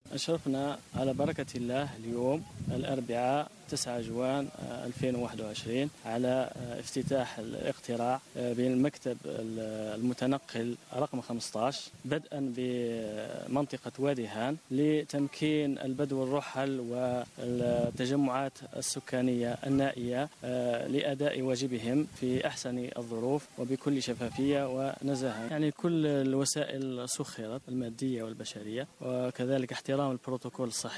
أشرفنا على بركة الله اليوم الأربعاء 9 جوان 2021 على افتتاح الاقتراع بالمكتب المتنقل رقم 15 بدءا بمنطقة وادي هان لتمكين البدو الرحل والتجمعات السكانية النائية لأداء واجبهم في أحسن الظروف وبكل شفافية ونزاهة. يعني كل الوسائل سخرت، المادية والبشرية، وكذلك احترام البروتوكول الصحي.